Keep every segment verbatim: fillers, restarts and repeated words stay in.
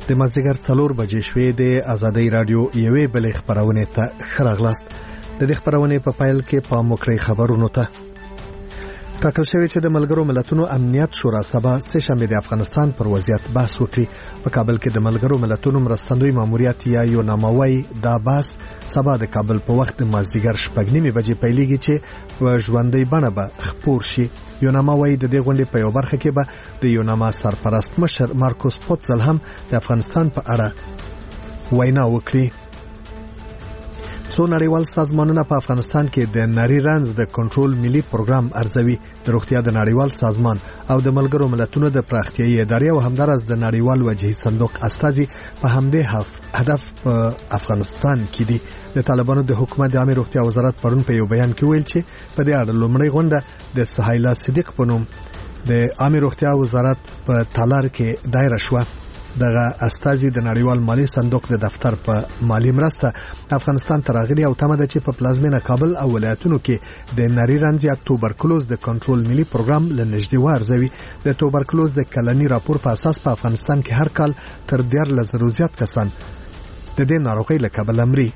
د مازدیګر څلور بجې شوې د آزادۍ رادیو یوې بلې خبرونه ته ښه راغلاست. د دې خبرونې په پایل کې پام وکړئ خبرونو ته. ټاکل شوی چې د ملګرو ملتونو امنیت شورا سبا سه شنبه د افغانستان پر وضعیت بحث وکړي. په کابل کې د ملګرو ملتونو مرستندوی ماموریت یا یوناموي دا بحث سبا د کابل په وخت د مازدیګر شپږ نیمې بجې پیلېږي چې په ژوندۍ بڼه به خپور شي. یوناموي د دې غونډې په یو برخه کې به د یوناما سرپرست مشر مارکوس پوتزل هم د افغانستان په اړه وینا وکړي. څو نړیوال سازمانونه په افغانستان کې د نری رنز د کنټرول ملي پروګرام ارزوي. د روغتیا د نړیوال سازمان او د ملګرو ملتونو د پراختیایي ادارې او همدارس د نړیوال وجهي صندوق استازي په همدې هدف په افغانستان کې دي. د طالبانو د حکومت د عامه روغتیا وزارت پرون په یو بیان کې ویل چې په دې اړه لومړی غونډه د سهیلا صدیق په نوم د عامه روغتیا وزارت په تالار کې دایره شوه. دغه استازي د نړیوال مالی صندوق د دفتر په مالی مرسته افغانستان ته راغلي او تمه ده چې په پلازمینه کابل او ولایتونو کې د نری رنز یا توبرکلوز د کنټرول ملي پروګرام لنږدې وارزوي. د توبرکلوز د کلنی راپور په اساس په افغانستان کې هر کال تر دیارلس زره زیات کسان د دې ناروغۍ له کبله مري.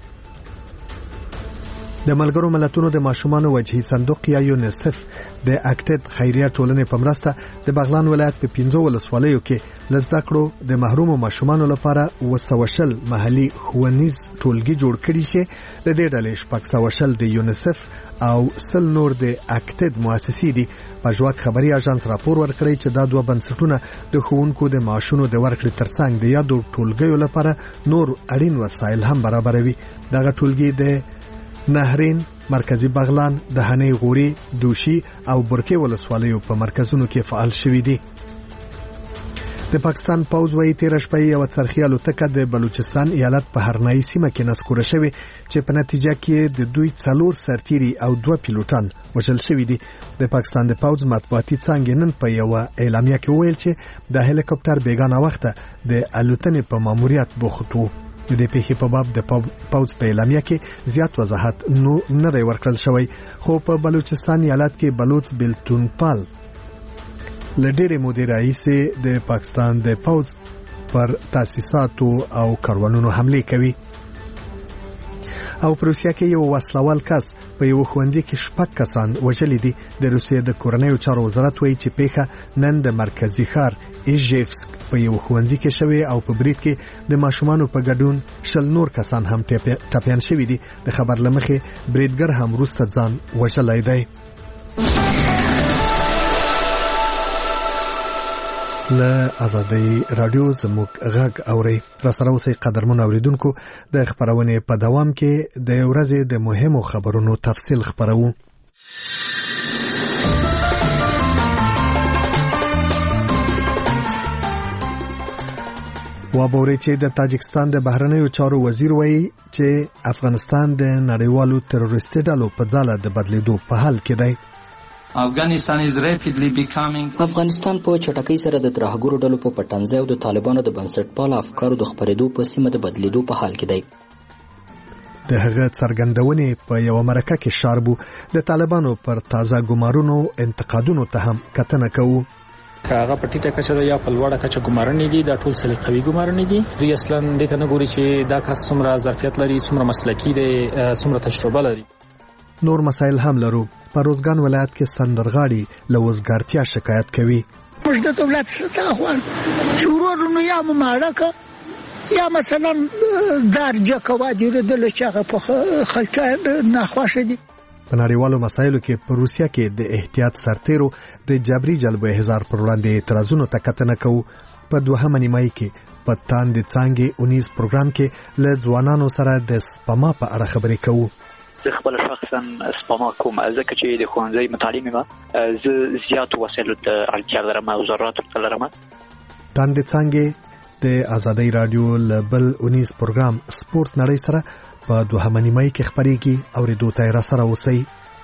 د ملګرو ملتونو د ماشومان وجهي صندوق یا یونیسف د اکټډ خیریه ټولنې په مرسته د بغلان ولایت په پنځو ولسوالیو کې لزده کړو د محروم ماشومان لپاره وسوشل محلي ښوونیز ټولګي جوړ کړي شي. د دې ډلې شپږ سوشل د یونیسف او سل نور د اکټډ مؤسسې دي. په ژواک خبري اژانس راپور ورکړی چې دا دوه بنسټونه د ښوونکو د معاشونو د ورکړې ترڅنګ د یادو ټولګیو لپاره نور اړین وسایل هم برابروي. دغه ټولګي د نهرین، مرکزی بغلان، دهنی غوري، دوشي او برکې ولسوالیو په مرکزونو کې فعال شوي دي. د پاکستان پوځ وايي تیر شپه یو څرخي الوتکه د بلوچستان ایالت په هرنایي سیمه کې نسکوره شوې چې په نتیجه کې د دوی څلور سرتیري او دوه پیلوټان وژل شوي دي. د پاکستان د پوځ مطبوعاتي څانګې نن په یو اعلامیه کې ویل چې د هلیکوپټر بیګانه وخته د الوتنې په ماموریت بوخت وو. د دې پیښې په باب د پوځ په اعلامیه کې زیات وضاحت نو نه دی ورکړل شوی، خو په بلوچستان ایالت کې بلوچ بلتونپال لډېرې مودې راهیسې د پاکستان د پوځ پر تاسیساتو او کاروانونو حمله کوي. او په روسیا کې یو وسلوال کس په یو ښوونځي کې شپږ کسان وژلي دي. د روسیې د کورنیو چارو وزارت وایي چې پیښه نن د مرکزی ښار ایژیفسک په یو ښوونځي کې شوې او په برید کې د ماشومانو په ګډون شل نور کسان هم ټپیان شوي دي. د خبر لمخې بریدګر هم وروسته ځان وژلی دی. له آزادۍ رادیو زموږ غږ اوري. را سره اوسئ قدرمن اوریدونکو. د خبرونې په دوام کې د ورځې د مهمو خبرونو تفصیل خبرو. وابوري چې د تاجکستان د بهرنیو چارو وزیر وایي چې افغانستان د نړیوالو تروریستي ډلو په ځاله د بدلیدو په حال کې دی. افغانستان په چټکۍ سره د ترهګرو ډلو په پټنځای او د طالبانو د بنسټپال افکارو د خپرېدو په سیمه د بدلیدو په حال کې دی. د هغه څرګندونې په یو مرکه کې شاربو د طالبانو پر تازه ګمارونو انتقادونو ته هم کتنه کوو. کاغه په ټیټه کچه یا په لوړه کچه ګمارنې دي، دا ټول سلیقوي ګمارنې دي. دوی اصلا د ته نه ګوري چې دا کس څومره ظرفیت لري، څومره مسلکي دی، څومره تجربه لري. نور مسایل هم لرو. په روزګان ولایت کې سندرغاړي له وزګارتیا شکایت کوي. موږ د دولت څخه غواړو چې ورونو یا مماړکه یا مثلا درجه کوادي د لچغه په خلک نه خوښ دي. په نړیوالو مسایلو کې په روسیا کې د احتیاط سرتیرو د جبري جلب احضار پر وړاندې اعتراضونو ته کتنه کوو. په دوهمه نیمایي کې په تاند څانګې اونیز پروګرام کې له ځوانانو سره د سپما په اړه خبرې کوو. زه خپل شخصا سپما کوم ځکه چې د ښوونځي متعلم یم. زه زیات وسایلو ته اړتیا لرم او ضرورت لرم. تاند څانګې د آزادۍ رادیو لبل اونیز پروګرام سپورت نړۍ سره په دوهمه نیمایي کې خبرېږي. اوریدو ته را سره اوسئ.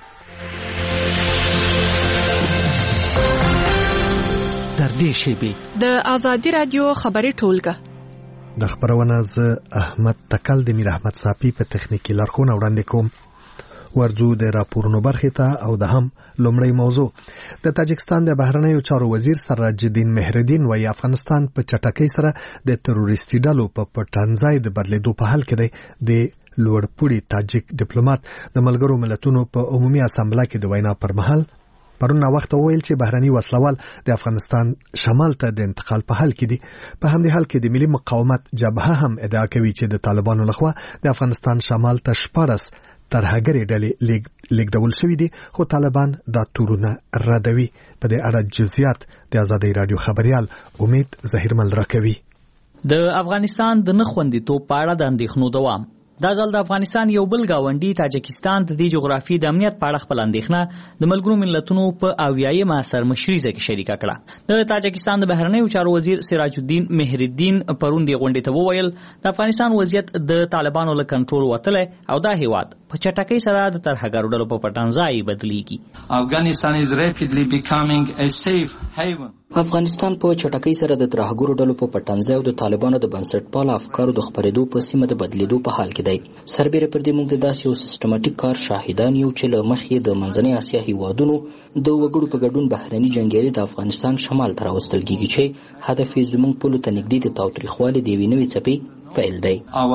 در دې شیبې د آزادۍ رادیو خبري ټولګه د خبرونه ز احمد تکل د میر احمد صافي په تخنیکی لارښوونه وړاندې کوم. ورځو د راپورونو برخې ته او د هم لومړی موضوع د تاجکستان د بهرنیو چارو وزیر سراج الدین مهردین وايي افغانستان په چټکۍ سره د تروریستي ډلو په پټنځای د بدلیدو په حال کې دی. د لوړپوړي تاجک ډیپلوماټ د ملګرو ملتونو په عمومي اسامبله کې د وینا پر مهال پرون وخت وویل چې بهرني وسلوال د افغانستان شمال ته د انتقال په حال کې دي. په همدې حال کې د ملي مقاومت جبهه هم ادعا کوي چې د طالبانو لخوا د افغانستان شمال ته شپاړس ترهګرې ډلې لیږدول شوي دي، خو طالبان دا تورونه ردوي. په دې اړه جزئیات د آزادۍ رادیو خبريال امید ظهیرمل راکوي. د افغانستان د نخوندیتوب په اړه د اندېښنو دوام. دا ځل د افغانستان یو بل گاونډي تاجکستان د دې جغرافي د امنیت په اړه خپل اندېښنه د ملګرو ملتونو په اویایمه سرمشریزه کې شریکه کړه. د تاجکستان د بهرنیو چارو وزیر سراج الدین مهردین پرون د غونډې ته وویل د افغانستان وضعیت د طالبانو له کنټرول وتلی او دا هیواد په چټکۍ سره د ترهګرو ډلو په پټنځای بدلیږي. افغانستان is rapidly becoming a safe haven. افغانستان په چټکۍ سره د ترهګرو ډلو په پټنځای او د طالبانو د بنسټپاله افکارو د خپرېدو په سیمه د بدلیدو په حال کې دی. سربېره پر دې موږ د داسې یو سیستماتیک کار شاهدان یو چې له مخې د منځنۍ اسیا هیوادونو د وګړو په ګډون بهرني جنګیالي د افغانستان شمال ته راوستل کېږي چې هدف یې زموږ پولو ته نږدې د تاوتریخوالي د یوې نوې څپې پیل دی.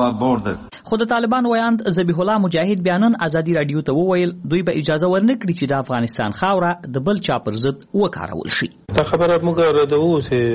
خو د طالبان ویاند ذبیح الله مجاهد بیانن ازادي رادیو ته وویل دوی به اجازه ورنکړي چې د افغانستان خاوره د بل چا پر ضد وکارول شي. دا خبره موږ ردوو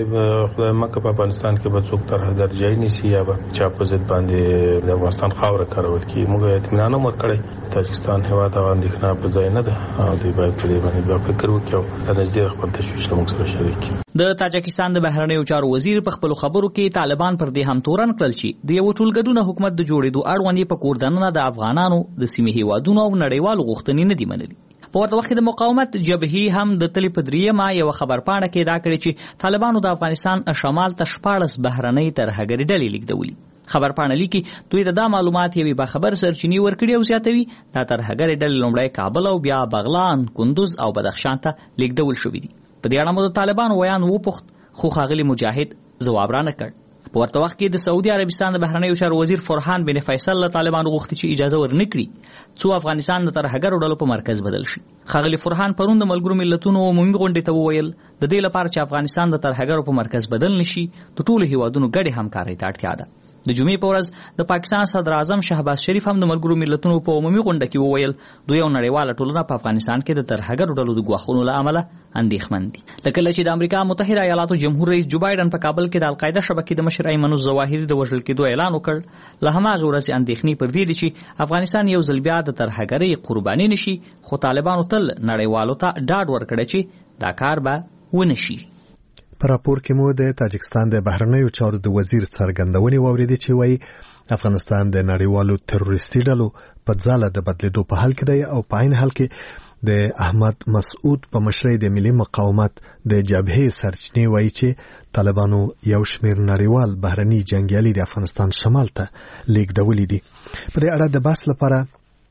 چې خدای مکه په افغانستان کې به څوک ترهګر ځای نیسي یا به چا په ضد باندې د افغانستان خاوره کارول کیږي. موږ اطمینان هم ورکړی تاجکستان هیواد او اندېښنه په ځای نه ده او دوی باید په دې باندې بیا فکر وکړي او د نږدې خپل تشویش له موږ سره شریک کړي. د تاجکستان د بهرنیو چارو وزیر په خپلو خبرو کې طالبان پر دې هم تورن کړل چې د یو ټولګډونه حکومت د جوړېدو اړوند په کوردننه د افغانانو د سیمې هیوادونو او نړیوالو غوښتنې نه دي منلي. په ورته وخت کې د مقاومت جبهې هم د تلې په درېیمه یوه خبرپاڼه کې ادعا کړې چې طالبانو د افغانستان شمال ته شپاړس بهرنۍ ترهګرې ډلې لیږدولي. خبرپاڼه لیکي دوی د دا معلومات یوې باخبر سرچینې ورکړي او زیاتوي دا ترهګرې ډلې لومړی کابل او بیا بغلان، کندوز او بدخشان ته لیږدول شوي دي. په دې اړه مو د طالبانو ویان وپوښت خو ښاغلي مجاهد ځواب رانه کړ. په ورته وخت کې د سعودي عربستان د بهرنیو چارو وزیر فرحان بن فیصل له طالبانو غوښتي چې اجازه ورنکړي څو افغانستان د ترهګرو ډلو په مرکز بدل شي. ښاغلي فرحان پرون د ملګرو ملتونو عمومي غونډې ته وویل د دې لپاره چې افغانستان د ترهګرو په مرکز بدل نشي د ټولو هیوادونو ګډې همکارۍ ته اړتیا ده. د جمعې په ورځ د پاکستان صدر اعظم شهباز شریف هم د ملګرو ملتونو په عمومي غونډه کې وویل دوی او نړیواله ټولنه په افغانستان کې د ترهګرو ډلو د ګواښونو له امله اندېښمن دي. لکه چې د امریکا متحده ایالاتو جمهور رئیس جو بایدن په کابل کې د القاعده شبکې د مشر ایمن الظواهري د وژل کېدو اعلان وکړ. له هماغې ورځې اندېښنې پر دې دي چې افغانستان یو ځل بیا د ترهګرۍ قرباني نشي، خو طالبانو تل نړیوالو ته ډاډ ورکړی چې دا کار به ونه شي. په راپور کې مو د تاجکستان د بهرنیو چارو د وزیر څرګندونې واورېدې چې وایي افغانستان د نړیوالو تروریستي ډلو په ځاله د بدلیدو په حال کې دی او په عین حال کې د احمد مسعود په مشرۍ د ملي مقاومت د جبهې سرچینې وایي چې طالبانو یو شمېر نړیوال بهرني جنګیالي د افغانستان شمال ته لیږدولي دي. په دې اړه د بحث لپاره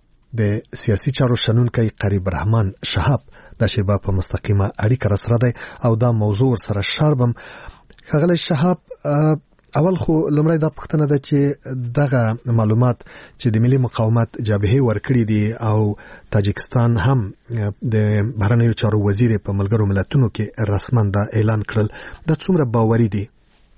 د سیاسي چارو شنونکی قریب رحمان شهاب د شیبا په مستقیمه اړیکه راسره دی او دا موضوع سره شاربم. ښاغلی شهاب، اول خو لومړی دا پوښتنه ده چې دغه معلومات چې د ملي مقاومت جبهې ورکړي دي او تاجکستان هم د بهرنیو چارو وزیر په ملګرو ملتونو کې رسما دا اعلان کړل، دا څومره باوري دي؟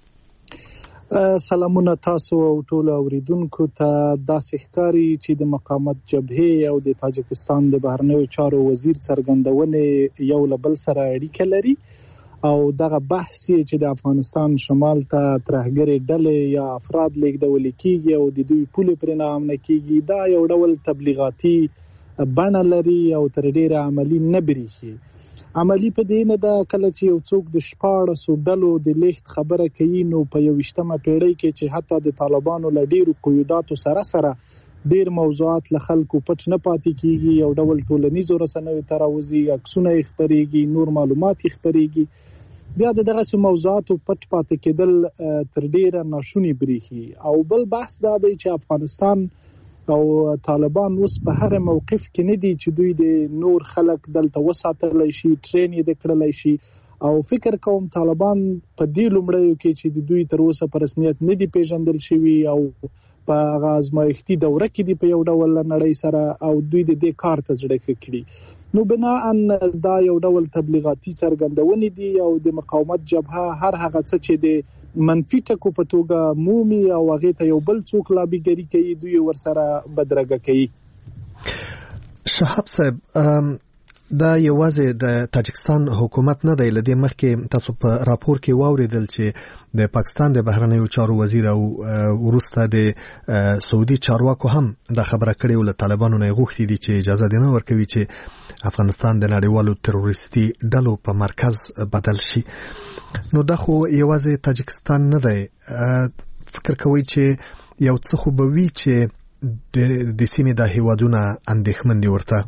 سلامونه تاسو او ټول اوریدونکو ته. داسې ښکاري چې د مقاومت جبهې او د تاجکستان د بهرنیو چارو وزیر څرګندونې یو له بل سره اړیکه لري او دغه بحث چې د افغانستان شمال ته ترهګرې ډلې یا افراد لیږدول کېږي او د دوی پولې پرې ناامنه کېږي دا یو ډول تبلیغاتي بڼه لري او تر ډېره عملي نه برېښي. عملی په دې نه ده کله چې یو څوک د شپاړسو ډلو د لیږد خبره کوي نو په یوویشتمه پیړۍ کې چې حتی د طالبانو له ډېرو قیوداتو سره سره ډېر موضوعات له خلکو پټ نه پاتې کېږي، یو ډول ټولنیزو رسنیو ته راوځي، عکسونه یې خپرېږي، نور معلومات یې خپرېږي، بیا د دغسې موضوعاتو پټ پاتې کېدل تر ډېره ناشوني برېښي. او بل بحث دا دی چې افغانستان او طالبان اوس په هغه موقف کې نه دي چې دوی د نور خلک دلته وساتلی شي، ټرین یې د کړلی شي او فکر کوم طالبان په دې لومړیو کې چې د دوی تر اوسه په رسمیت نه دي پیژندل شوي او په ازمایښتي دوره کې دی په یو ډول نړۍ سره او دوی د دې کار ته زړه کړي نو بنا ان دا یو ډول تبلیغاتي څرګندونې دي او د مقاومت جبهه هر هغه څه چې د منفي ټکو په توګه مومي او هغه ته یو بل څوک لابیګری کوي دوی ورسره بدرګه کوي. شهاب صاحب دا یوازې د تاجکستان حکومت نه دی، لدې مخکې تاسو په راپور کې واوریدل چې د پاکستان د بهرنیو چارو وزیر او وروسته د سعودي چارواکو هم دا خبره کړې او له طالبانو نه غوښتي دي چې اجازه دې نه ورکوي چې افغانستان د نړیوالو تروریستي ډلو په مرکز بدل شي. نو دا خو یوازې تاجکستان نه دی، فکر کوي چې یو څه خو به وي چې د سیمې د هیوادونه اندېښمن دي ورته.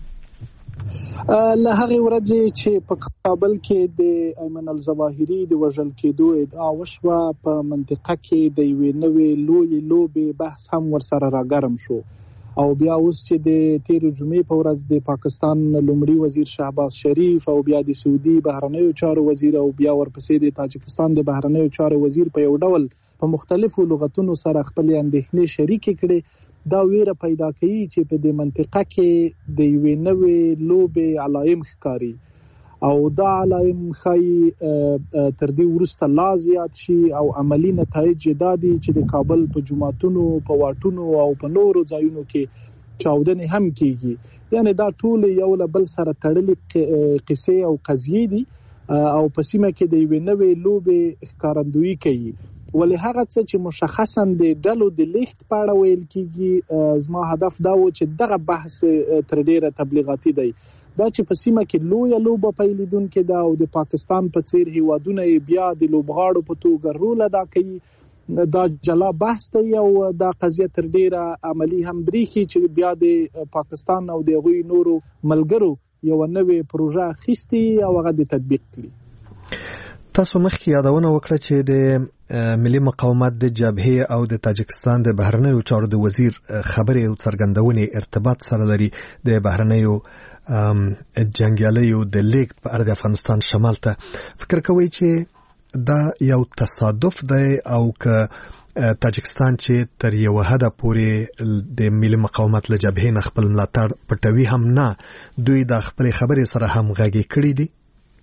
له هغه ورځې چې په کابل کې د ایمن الظواهری د وژل کېدو ادعا وشوه په منطقه کې د یوې نوې لوی لوبې بحث هم ورسره راګرم شو او بیا اوس چې د تیر جمعې په ورځ د پاکستان لومړي وزیر شهباز شریف او بیا د سعودي بهرنیو چارو وزیر او بیا ورپسې د تاجکستان د بهرنیو چارو وزیر په یو ډول په مختلفو لغتونو سره خپل اندېښنې شریک کړي، دا ویره پیدا کوي چې په دې منطقه کې د یوې نوې لوبې علایم ښکاري او دا علایم ښایي تر دې وروسته لا زیات شي او عملی نتایج دا دي چې د کابل په جوماتونو په واټونو او په نورو ځایونو کې چاودنې هم کیږي. یعنی دا ټول یو له بل سره تړلې قصې او قضیې دي او په سیمه کې د یوې نوې لوبې ښکارندویي کوي. ولې هغه څه چې مشخصا د ډلو د لیست په اړه ویل کیږي زما هدف دا و چې دغه بحث تر ډیره تبلیغاتي دی، دا چې په سیمه کې لوی لوبه پیلیدونکې ده او د پاکستان په څیر هیوادونه بیا د لوبغاړو په توګه رول ادا کوي، دا جلا بحث دی او دا قضیه تر ډیره عملی هم بریخي چې بیا د پاکستان او د غوي نورو ملګرو یو نوې پروژه خستی او هغه د تطبیق کړي. تاسو مخکې یادونه وکړه چې د ملي مقاومت د جبهه او د تاجکستان د بهرنیو چارو د وزیر خبرې او څرګندونې ارتباط سره لري د بهرنیو جنگیالیو د لیګ په اړه د افغانستان شمال ته. فکر کوي چې دا یو تصادف دی او که تاجکستان چې تر یو حد پورې د ملي مقاومت له جبهې نه خپل ملاتړ پټوي هم نه، دوی د خپل خبرې سره هم غږی کړی دي؟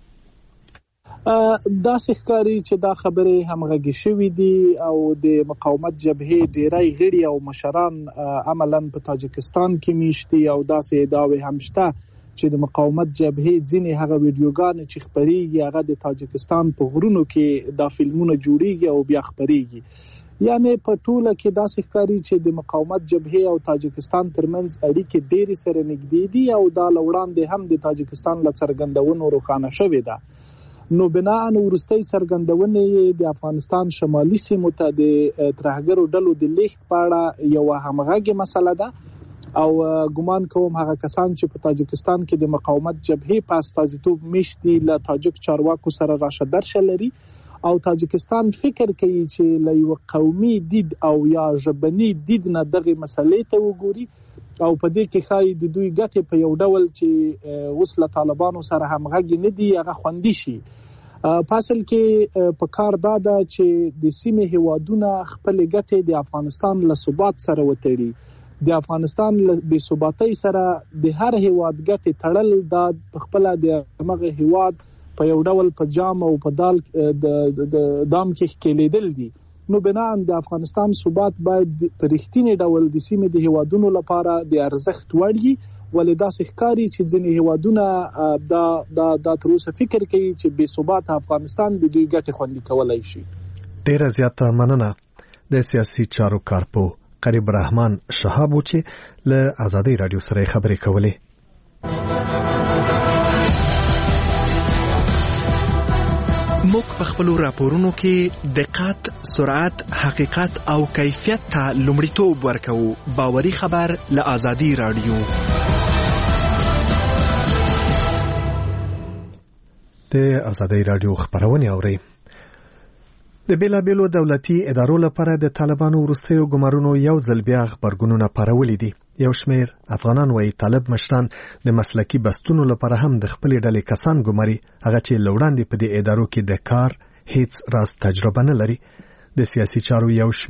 دا ښکاري چې دا خبرې همغږي شوې دي او د مقاومت جبهې ډیری غړي او مشران عملاً په تاجکستان کې میشتي او داسې ادعاوې هم شته چې د مقاومت جبهې ځینې هغه ویډیوګانې چې خپرېږي هغه د تاجکستان په غرونو کې دا فلمونه جوړیږي او بیا خپرېږي. یعنی په ټوله کې دا ښکاري چې د مقاومت جبهې او تاجکستان ترمنځ اړیکې ډېرې سره نږدې دي او دا لوړاندې هم د تاجکستان له څرګندونو روښانه شوې ده. نو بناء وروستۍ څرګندونې د افغانستان شمالي سیمو ته د ترهګرو ډلو د لیست په اړه یو همغږي مسله ده او ګومان کوم هغه کسان چې په تاجکستان کې د مقاومت جبهې په استازیتوب میشتي له تاجک چارواکو سره راشه درشه لري او تاجکستان فکر کوي چې له یو قومي دید او یا ژبني دید نه دغه مسلې ته وګوري او په دې کې خای د دوی ګټه په یو ډول چې وسله طالبانو سره همغږي نه دي هغه خوندي شي. پاسل کې په کار دا ده چې د سیمې هیوادونه خپل ګټه د افغانستان له ثبات سره وتړي. د افغانستان له بې ثباتۍ سره د هر هیواد ګټه تړل د خپل د مغه هیواد په یو ډول په جام او په دال د دام کې کېلیدل دي. نو بنا د افغانستان ثبات باید په رښتینی ډول د سیمې د هیوادونو لپاره د ارزښت وړ وي، ولې دا ښکاري چې ځینې هیوادونه دا دا د تر اوسه فکر کوي چې بې ثبات افغانستان د دوی ګټې خوندي کولای شي. ډیره زیاته مننه د سیاسي چارو کارپو قریب رحمان شهاب چې له آزادۍ رادیو سره خبرې کولې. موږ په خپل راپورونو کې دقت، سرعت، حقیقت او کیفیت ته لومړیتوب ورکوو. باوري خبر له آزادۍ رادیو. د آزادۍ رادیو خبرونه اورئ. د بیلابیلو دولتي ادارو لپاره د طالبانو وروستیو ګمارونو یو ځل بیا خبرګونونه پارولي دي. یو شمیر افغانان وایي طالب مشران د مسلکي بستونو لپاره هم د خپل ډلې کسان ګماري، هغه چې لوړاندې په دې ادارو کې د کار هیڅ راز تجربه نه لري. د سیاسي چارو یو شمیر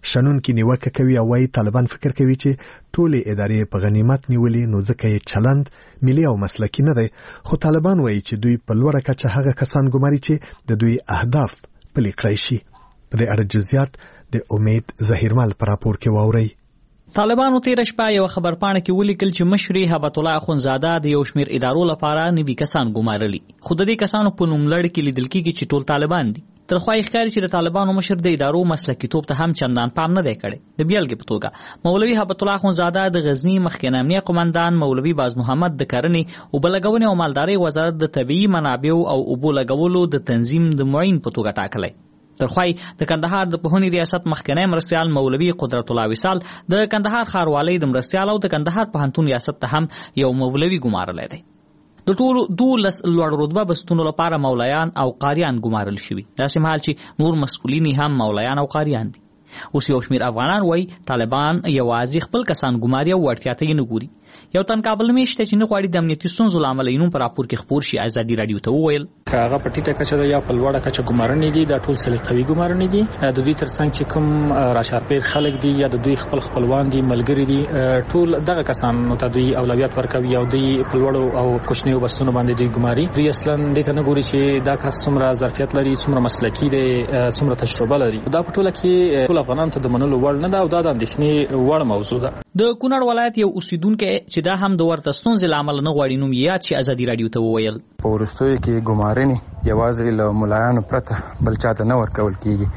شنونکي نیوکه کوي او وايي طالبان فکر کوي چې ټولې ادارې په غنیمت نیولې نو ځکه یې چلند ملي او مسلکي نه دی، خو طالبان وايي چې دوی په لوړه کچه هغه کسان ګماري چې د دوی اهداف پلي کړی شي. په دې اړه جزئیات د امید ظهیرمل په راپور کې واورئ. طالبانو تیر شپه یو خبرپاڼه کې ولیکل چې مشري هبت الله اخونزاده د یو شمیر ادارو لپاره نوي کسان ګمارلي، خو د دې کسانو په نوملړ کې لیدل کېږي چې ټول طالبان دي. تر خو یې ښکاري چې د طالبانو مشر د ادارو مسلکیتوب ته هم چندان پام نه دی کړی. د بیلګې په توګه مولوي هبت الله اخونزاده د غزنی مخکنی امنیه قومندان، مولوي باز محمد د کرنې، اوبه لګونې او مالدارۍ وزارت د طبیعي منابعو او اوبو لګولو د تنظیم د معین په توګه ټاکلی. ترخوای د کندهار د پوهنې ریاست مخکنی مرستیال مولوي قدرت الله وصال د کندهار ښاروالۍ د مرستیال او د کندهار پوهنتون ریاست ته هم یو مولوي ګمارلی دی. د ټولو دولس لوړ رتبه بستونو لپاره مولیان او قاریان ګمارل شوي، داسې مهال چې نور مسؤلین هم مولیان او قاریان دي. اوس یو شمیر افغانان وایي طالبان یوازې خپل کسان ګماري او وړتیا ته یې نه ګوري. یو تن کابل میشته چې نه غواړي د امنیتي ستونزو له امله یې نوم په راپور کې خپور شي، ازادي راډیو ته وویل که هغه په ټیټه کچه ده یا په لوړه کچه ګمارنې دي، دا ټول سلیقوي ګمارنې دي. د دوی ترڅنګ چې کوم راشارپیر خلک دي یا د دوی خپل خپلوان دي، ملګري دي، ټول دغه کسانو ته دوی اولویت ورکوي او دوی په لوړو او کوچنیو بستونو باندې دوی ګماري. دوی اصلا دې ته نه ګوري چې دا کس څومره ظرفیت لري، څومره مسلکي دی، څومره تجربه لري. دا په ټوله کې ټول افغانانو ته د منلو وړ نه ده او دا د اندېښنې وړ موضوع ده. د کونړ ولایت یو اوسیدونکی چې دا هم د ورته ستونزې له امله نه غواړي نوم یاد شي، ازادي راډیو ته وویل په وروستیو کې ګمارنې یوازې له ملایانو پرته بل چاته نه ورکول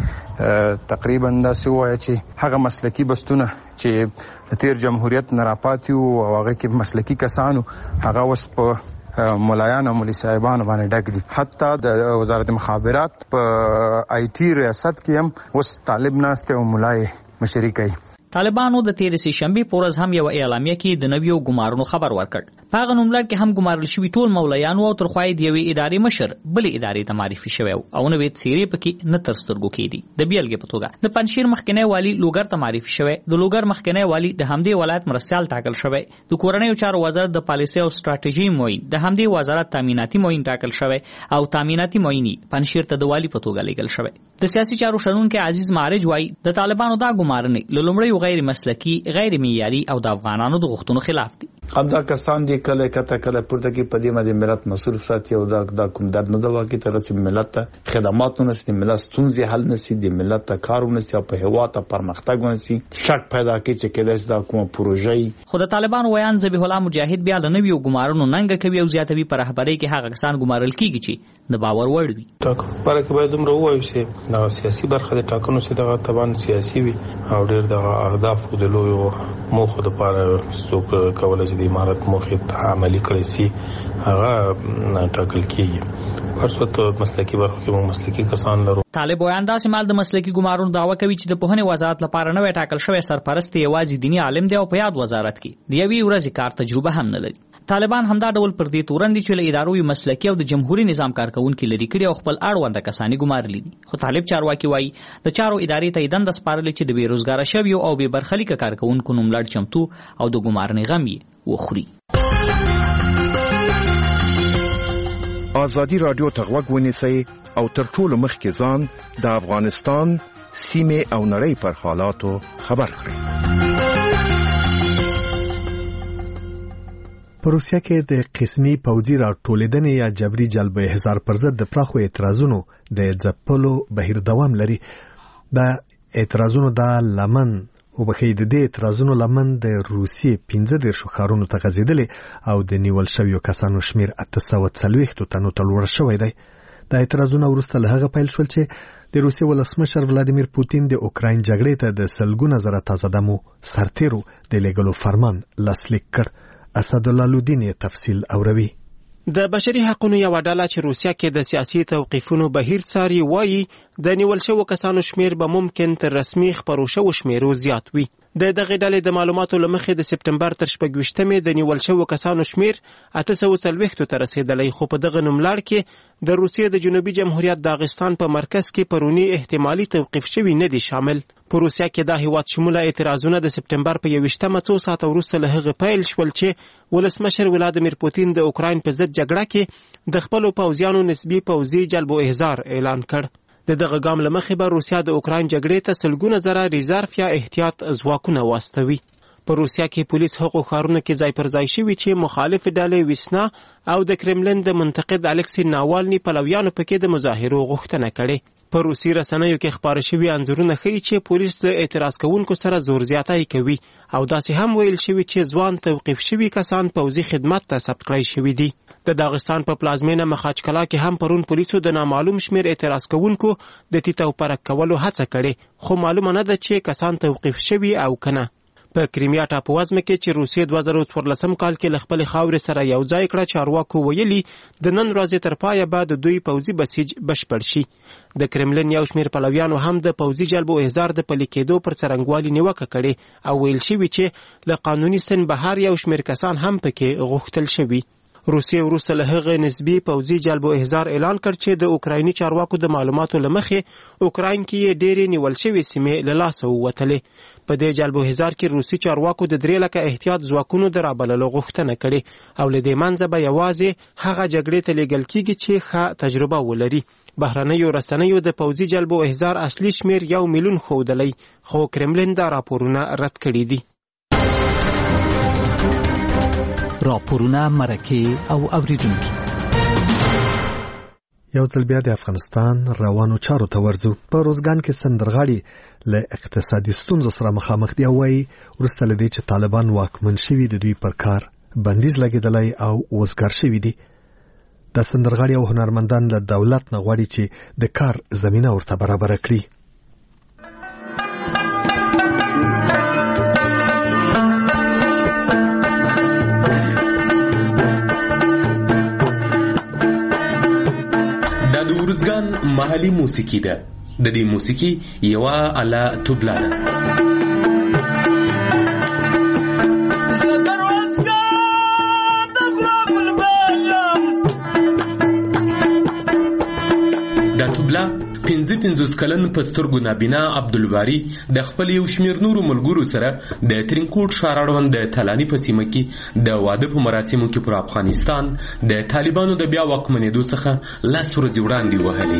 کېږي. تقریبا داسې ووایه چې هغه مسلکي بستونه چې د تیر جمهوریت نه راپاتې وو او هغه کې مسلکي کسانو هغه اوس په ملایان او مولي صاحبانو باندې ډک دي. حتی د وزارت مخابرات په آی ټي ریاست کې هم اوس طالب ناست او ملای مشري کوي. طالبانو د تیر سه شنبه په ورځ هم یو اعلامیه کې د نویو ګمارونو خبر ورکړ. په هغه نوملړ کې هم ګمارل شوي ټول مولیان او تر خوای دی یوې ادارې مشر بلې ادارې ته معرفي شوی او نو ویت سیری پکې نه تر سترګو کېدی. د بیلګې په توګه د پنځشیر مخکنی والی لوګر ته معرفي شوی، د لوګر مخکنی والی د همدې ولایت مرستیال ټاکل شوی، د کورنیو چارو وزارت د پالیسي او ستراتیژي معین د همدې وزارت تامیناتي معین ټاکل شوی او تامیناتي معینی پنځشیر ته د والی په توګه لیږل شوی. د سیاسي چارو شنونکي عزیز معرج وایي د طالبانو دا ګمارنې له لومړیو غیر مسلکي، غیر معیاري او د افغانانو د غوښتنو خلاف دي. همدا کسان دي کله کته کله پورته کې په دې باندې ملت مسؤل ساتي او دا د کوم درد نه دوا کې تر څو ملت ته خدمات نه سي، ملت ستونزې حل نه سي، د ملت ته کارونه سي او په هوا ته پرمختګ ونسي، شک پیدا کوي چې کله دا کوم پروژې. خو د طالبان ویان ذبیح الله مجاهد بیا د نویو ګمارونو ننګ کوي او زیاتوي پر رهبرۍ کې هغه کسان ګمارل کیږي چې د باور وړ وي. ټاکنو لپاره کې باید دومره ووایو چې دا سیاسي برخه د ټاکنو چې دغه تبان سیاسي وي او ډېر د اهداف او د لویو موخو لپاره څوک کولای شي د امارت موخې ته عملي کړی سي هغه ټاکل کیږي. پرڅوت مسلکي برخه کې موږ مسلکي کسان لرو. طالب ویان دا سمال د مسلکي ګمارونو دعوه کوي چې د پوهنې وزارت لپاره نوې ټاکل شوی سرپرست یوازې دینی عالم دی او په یاد وزارت کې د یوې ورځې کار تجربه هم نه لري. طالبان همدا ډول پر دې تورن دي چې له ادارو مسلکي او د جمهوریت نظام کارکونکو لري کړي او خپل اړوند کسانی ګمارلي دي. خو طالب چارواکي وایي د چارو ادارې ته دند سپارل چې د بیروزګار شوی او به برخلیک کارکونکو نوملړ چمتو او د ګمارنې غم یې وخوري. ازادي رادیو ته غوږ ونیسئ او تر ټولو مخکې ځان د افغانستان سیمه او نړۍ پر حالاتو خبر کړئ. په روسیه کې د قسمي پوځي راټولېدنې یا جبري جلب احضار پر ضد د پراخو اعتراضونو د ځپلو بهیر دوام لري. د اعتراضونو د لمن او بخې د دې اعتراضونو لمن د روسیې پنځه دېرش ښارونو ته غځېدلې او د نیول شویو کسانو شمیر اته سوه څلوېښتو تنو ته لوړ شوی دی. د اعتراضونو وروسته له هغه پیل شول چې د روسیې ولسمشر ولادیمیر پوتین د اوکراین جګړې ته د سلګونه زره تازه دمو سرتیرو د لېږلو فرمان لاسلیک کړ. اسد الله لودین تفصیل اوروي. د بشري حقوقو یو ډله چې روسیه کې د سیاسي توقیفونو بهیر څاري وایي د نیول شوو کسانو شمیر به ممکن تر رسمي خبرو شوو شمیرو زیات وي. د دغه ډلې د معلوماتو لمخې د سپتمبر تر شپږویشتمې د نیول شوو کسانو شمیر اته سوه څلوېښتو ته رسیدلی، خو په دغه نوملړ کې د روسیې د جنوبي جمهوریت داغستان په مرکز کې پرونی احتمالي توقیف شوي نه دي شامل. په روسیه کې دا هیواد شموله اعتراضونه د سپتمبر په یویشتمه څو ساعته وروسته له هغه پیل شول چې ولسمشر ولادیمیر پوتین د اوکراین په ضد جګړه کې د خپلو پوځیانو نسبي پوځي جلب و احضار اعلان کړ. د دغه ګام له مخې به روسیا د اوکراین جګړې ته سلګونه زره ریزرف یا احتیاط ځواکونه واستوي. په روسیا کې پولیس هغو ښارونو کې ځای پر ځای شوي چې مخالف ډلې ویسنا او د کرملین د منتقد الکسی ناوالني پلویانو پکې د مظاهرو غوښتنه کړې. په روسي رسنیو کې خپاره شوي انځورونه ښیي چې پولیس د اعتراض کوونکو سره زور زیاتی کوي او داسې هم ویل شوي چې ځوان توقیف شوي کسان پوځي خدمت ته ثبت کړی شوي دي. د داغستان په پلازمینه مخاچکلا کې هم پرون پولیسو د نامعلوم شمیر اعتراض کوونکو د تیتو پرک کولو هڅه کړې، خو معلومه نه ده چې کسان توقیف شوي او کنه. په کریمیا ټاپووزمه کې چې روسیې دوه زره څوارلسم کال کې له خپلې خاورې سره یو ځای کړه، چارواکو ویلي د نن ورځې تر پایه به د دوی پوځي بسیج بشپړ شي. د کرملین یو شمیر پلویانو هم د پوځي جلب او احضار د پلي کېدو پر څرنګوالي نیوکه کړې او ویل شوي چې له قانوني سن بهر یو شمیر کسان هم پکې غوښتل شوي. روسیې وروسته له هغه نسبي پوځي جلب او احضار اعلان کړ چې د اوکرایني چارواکو د معلوماتو له مخې اوکراین کې ډېرې نیول شوې سیمې له لاسه ووتلې. په دې جلب او احضار کې روسي چارواکو د درې لکه احتیاط ځواکونو د رابللو غوښتنه کړې او له دې منځه به یوازې هغه جګړې ته لیږل کېږي چې ښه تجربه ولري. بهرنیو رسنیو د پوځي جلب او احضار اصلي شمیر یو میلیون ښودلی، خو کرملین دا راپورونه رد کړي دي. راپورونه مرکه او اوریدونکي. یو ځل بیا د افغانستان روانو چارو ته ورځو. په روزګان کې سندرغاړي له اقتصادي ستونزو سره مخامخ دي او وايي وروسته له دې چې طالبان واکمن شوي د دوی پر کار بندیز لګېدلی او وزګار شوي دي. د سندرغاړي او هنرمندان له دولت نه غواړي چې د کار زمینه ورته برابره کړي. ورزګان محلي موسیقي ده. د دې موسیقي یوه اله طبله ده. دا طبله پنځه پنځوس کلن په سترګو نابینا عبدالباري د خپل یو شمیر نورو ملګرو سره د ترینکوټ ښار اړوند د تلاني په سیمه کې د واده په مراسمو کې پر افغانستان د طالبانو د بیا واکمنېدو څخه لس ورځې وړاندې وهلي.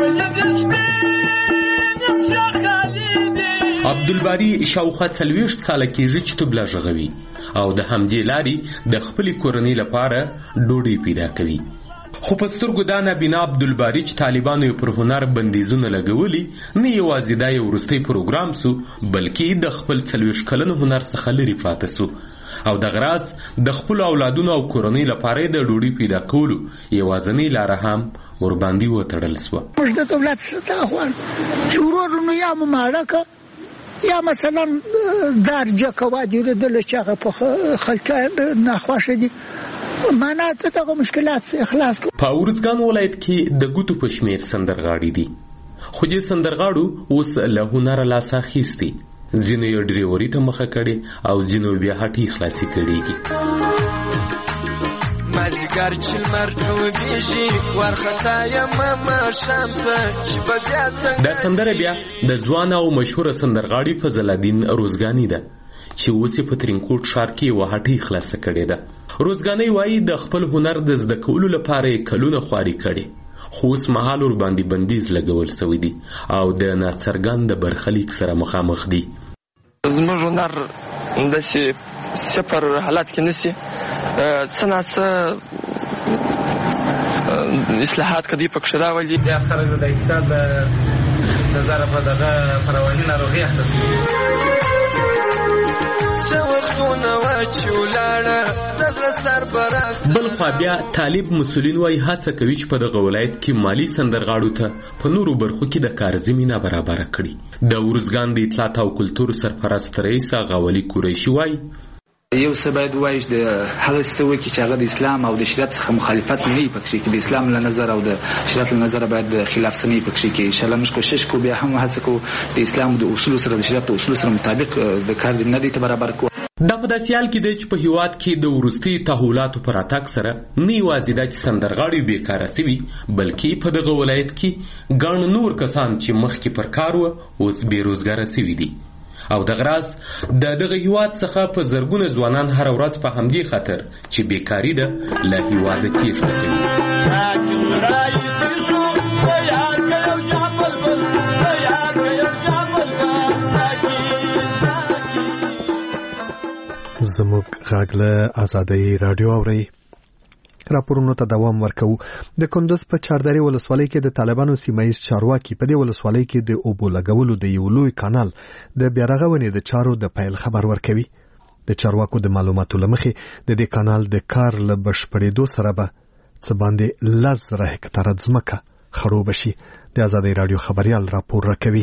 عبدالباري شاوخوا څلوېښت کاله کېږي چې طبله غږوي او د همدې لارې د خپلې کورنۍ لپاره ډوډۍ پیدا کوي. خو په سترګو دا نابینا عبدالباري چې طالبانو یې پر هنر بندیزونه لګولي نه یوازې دا یو وروستی پروګرام سو، بلکې د خپل څلوېښت کلن هنر څخه لرې پاته سو او دغه راز د خپلو اولادونو او کورنۍ لپاره د ډوډۍ پیدا کولو یوازینۍ لاره هم ورباندې وتړل سوه. موږ د دولت څخه غواړو چې ورورونو یا مو ماړه که یا مثلا درجه کوه جوړېدل چې هغه په خلکه ناخوښه دي معنا ته دغه مشکلات اخلاص کو. په ورزګان ولایت کې د ګوتو په شمیر سندرغاړي دي، خو دې سندرغاړو اوس له هنره لاس اخیستی. ځینو یې ډریوري ته مخه کړې او ځینو بیا هټۍ خلاصي کړېږي. مازیګر چې لمر ډوبېږي وارخطا یم ماښام ته چې به بیا څنګه. دا سندره بیا د ځوان او مشهوره سندرغاړي فضل الدین روزګاني ده چې اوس یې په ترینکوټ ښار کې یوه هټۍ خلاصه کړې ده. روزګانۍ وایي د خپل هنر د زده کولو لپاره یې کلونه خواري کړې، خو اوس مهال ورباندې بندیز لګول سوی دی او د ناڅرګند برخلیک سره مخامخ دي. زموږ هنر داسې صفر حالت کې نشي، څه ناڅه اصلاحات که دوی پکښې راولي بیا خلک د اقتصاد د نظره په دغه فراواني ناروغي اخته شوي. بل خوا بیا طالب مسولین وایي هڅه کوي چې په دغه ولایت کې مالي سندرغاړو ته په نورو برخو کې د کار زمینه برابره کړي. د ورزګان د اطلاعات او کلتور سرپرست رئیس غاولي قریشي وایي یو څه باید ووایي چې د هغه څه وکړي چې هغه د اسلام او د شریعت څخه مخالفت نه وي پکښې کې، د اسلام له نظره او د شریعت له نظره باید د خلاف څه نه وي پکښې کې. انشاءالله موږ کوشش کوو بیا هم هڅه کوو د اسلام د اصولو سره د شریعت د اصولو سره مطابق د کار زمینه دې ته برابر کوو. دا په داسې حال کې دی چې په هېواد کې د وروستي تحولاتو په راتګ سره نه یوازې دا چې سندرغاړي بېکاره سوي، بلکې په دغه ولایت کې ګڼ نور کسان چې مخکې پر کار وه اوس بېروزګاره سوي دي. او دغه راز د دغه هیواد څخه په زرګونه ځوانان هر ورځ په همدې خاطر چې بیکاری ده له هیواده تېښته کوي. زموږ غږ له آزادۍ راډیو اورئ. راپورونو ته دوام ورکوو. د کندز په چاردرې ولسوالۍ کې د طالبانو سیمایي چارواکي په دې ولسوالۍ کې د اوبو لګولو د یو لوی کانال د بیارغونې د چارو د پیل خبر ورکوي. د چارواکو د معلوماتو له مخې د دې کانال د کار له بشپړېدو سره به څه باندې لس زره هکتاره ځمکه خړوبه شي. د آزادۍ راډیو خبریال راپور راکوي.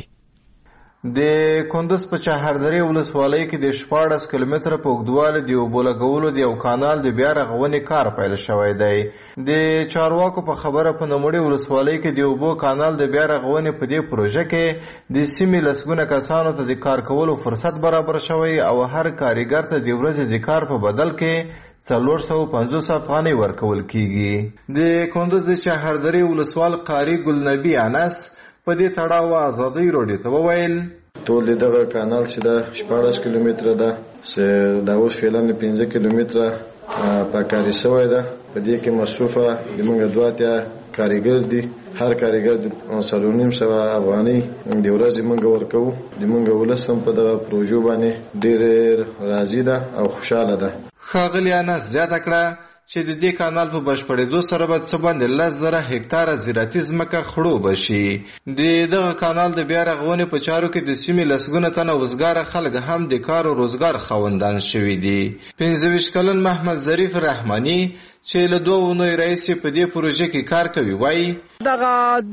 د کندز په چهاردرې ولسوالۍ کې د شپاړس کیلومتره په اوږدوالی د اوبو لګولو د یو کانال د بیا رغونې کار پیل شوی دی. د چارواکو په خبره په نوموړې ولسوالۍ کې د اوبو کانال د بیا رغونې په دې پروژه کې د سیمې لسګونه کسانو ته د کار کولو فرصت برابر شوی او هر کارګر ته د ورځې د کار په بدل کې څلور سوه پنځوس افغانۍ ورکول کیږي. د کندز د چهاردرې ولسوال قاري ګلنبي انس په دې تړاو آزادۍ راډیو ته وویل ټول دغه کانال چې دا شپاړس کیلومتره ده چې دا اوس فعلا پنځه کیلومتره پاکاري شوی ده. په دې کې مصروفه د موږ دوه اتیا کارګر دي. هر کارګر د څلور نیم سوه افغانۍ د ورځې موږ ورکوو. د موږ ولس هم په دغه پروژو باندې ډېر راضي ده او خوشحاله ده. ښاغلي انس زیاته کړه چې د دې کانال په بشپړېدو سره به څه باندې لس زره هکتاره زراعتي ځمکه خړوبه شي. د دغه کانال د بیا رغونې په چارو کې د سیمې لسګونه تنه وزګاره خلک هم د کار او روزګار خاوندان شوي دي. پنځه ویشت کلن محمد ظریف رحماني چې له دوه اونیو راهیسې په دې پروژه کې کار کوي وایي دغه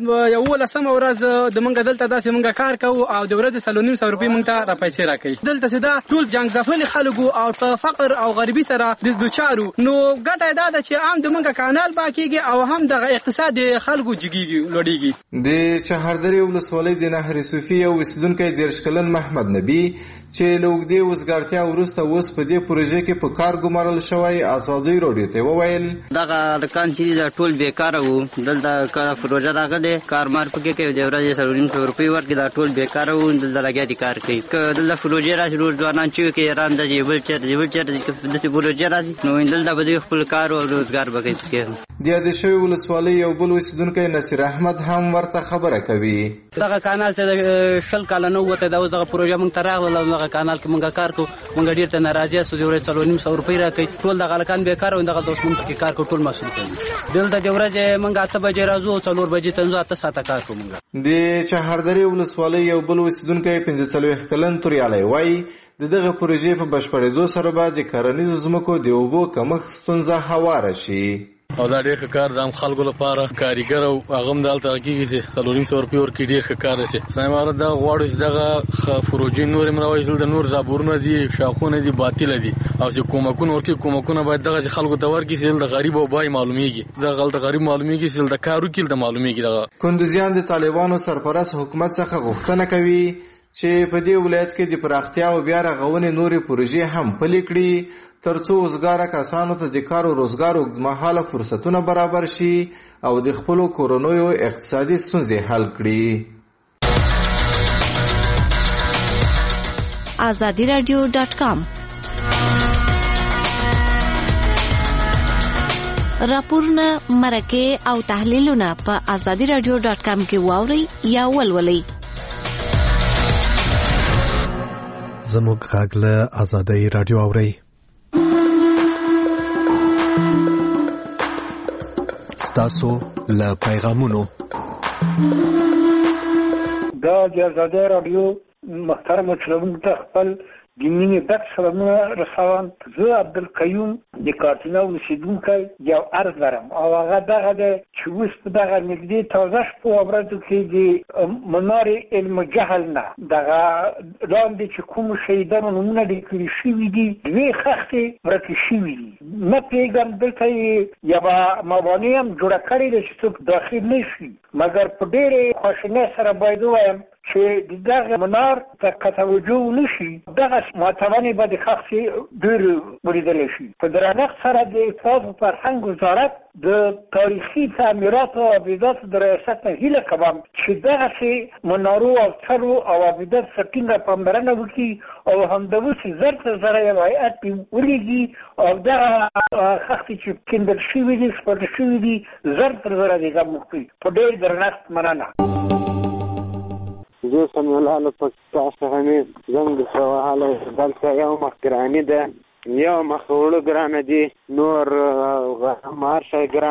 یولسمه ورځ د موږ دلته داسې موږ کار کوو او د ورځې څلور نیم سوه روپۍ موږ ته راپیسې راکوي. دلته چې دا ټول جنګ ځپلي خلکو او په فقر او غریبي سره د دوچارو نو ګټه یې دا ده چې هم د موږ کانال باکېږي او هم دغه اقتصاد د خلکو جګېږي لوړېږي. د چهاردرې ولسوالۍ د نهر صوفي یو اوسېدونکی دېرش کلن محمد نبي چې له اوږدې وزګارتیا وروسته اوس په دې پروژه کې په کار ګمارل شوی آزادۍ راډیو ته وویل دغه هلکان چې دا ټول بیکاره وو دلته پروژه راغلی کارمار پکې کوي د ورځې څلور نیم سوه روپۍ ورکړي دا ټول بیکاره وو دلته لګیا دي کار کوي. که دلته پروژې راشي نور ځوانان چې کې ایران ته ځي بل چېرته ځي بل چېرته ځي داسې پروژې راشي نو دلته به دوی خپل کار او روزګار به کوي. د یادې شوې ولسوالۍ یو بل اوسېدونکی نصیر احمد هم ورته خبره کوي. دغه کانال چې شل کاله نه ووتی دا اوس دغه پروژه موږ ته راغله او دغه کانال کې موږ کار کوو موږ ډېر ته ناراضي یاستو د ورځې څلور نیم سوه روپۍ راکوي. ټول دغه هلکان بیکاره وو دغلته اوس موږ پکې کار کوو ټول مسؤل کوي. دلته د ورځې موږ اته بجې راځو او څلور بجې ته ځو اته ساعته کار کوو. موږ د چهاردرې ولسوالۍ یو بل اوسېدونکی پنځه څلوېښت کلن توریالی وایي د دغه پروژې په بشپړېدو سره به د کرنیزو ځمکو د اوبو کمښت ستونزه هواره شي. او دا ډېر ښه کار د عام خلکو لپاره کارګر او هغه هم دلته کېږي چې څلور نیم سوه روپۍ ورکړي ډېر ښه کار دی. صحیح مهارت دغه غواړو چې دغه پروژې نورې هم راوایي دلته نور زابورونه دي شاخونه دي باطله دي او چې کومکونه ورکړي کومکونه باید دغه چې خلکو ته ورکړي چې دلته غریب او بای معلومیږي دغه هلته غریب معلومیږي چې دلته کار وکړي دلته معلومیږي. دغه کندوزیان د طالبانو سرپرست حکومت څخه غوښتنه کوي چې په دې ولایت کې د پراختیا او بیا رغونې نورې پروژې هم پلي کړي ترڅو وزګاره کسانو ته د کار او روزګار اوږدمهاله فرصتونه برابر شي او د خپلو کورنیو اقتصادي ستونزې حل کړي. آزادی رادیو ډاټ کام راپورونه مرکه او تحلیلونه په آزادی رادیو ډاټ کام کې واورئ یا ولولئ. زموږ غږ له آزادۍ راډیو اورئ. ستاسو له پیغامونو دا د آزادۍ راډیو محترم چلوونکو ته خپل د مینې ډک سلامونه رسوم. زه عبدالقیوم د کارتینا اوسېدونکی یو عرض لرم او هغه دغه دی چې اوس په دغه نږدې تازه شپو او ورځو کې د منار علم جهل نه دغه لاندې چې کومو شهیدانو نومونه لیکلي شوي دي دوې خښتې ورکې شوي دي. نه پوهېږم دلته یې یوه موانع هم جوړه کړې ده چې څوک داخل نه شي مګر په ډېرې خواشینۍ سره باید ووایم چې دغه منار ته توجه نشي دغه معتمدي به د خاصي ډېر ولیدل شي. په درنښت سره د اقتصاد او فرهنګ وزارت د تاریخي تعمیرات او آبادات د ریاست نه هیله کوم چې دغه منارو او څرو او آبادات سټینګه پاملرنه وکړي او همدغه زر تر زره یې هیئت ولیږي او دغه خاصي چې کیندل شوي دي سپارل شوي دي زر تر زره دې کوم وکړي. په ډېر درنښت مننه. زه سمع الله له پاکستان څخه مې زنګ سوهاله دلته یو مخ ګراني ده یو مخ وړو ګرانه دي نور مارشه ګرانه